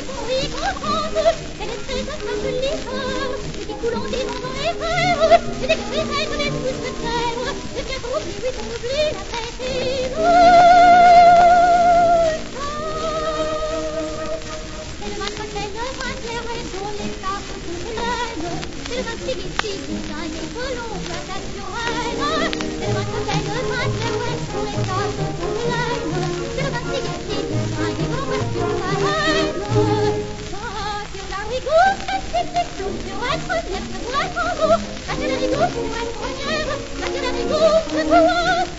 pour y comprendre. Elle est très comme le liqueur, et qui coule en des moments éphémères, et des crénettes, des pousses de terre, et bien qu'on oublie, oui, qu'on oublie la fête et c'est le matin, dont les cartes toutes laines, c'est le matin ici, d'un écolon, la naturelle, c'est le matin, dont les cartes toutes laines, c'est le matin ici, d'un écolon, la naturelle. Sur la rigour, c'est tout, sur être première, pour être en jour, la rigour pour être première, la rigour, c'est pour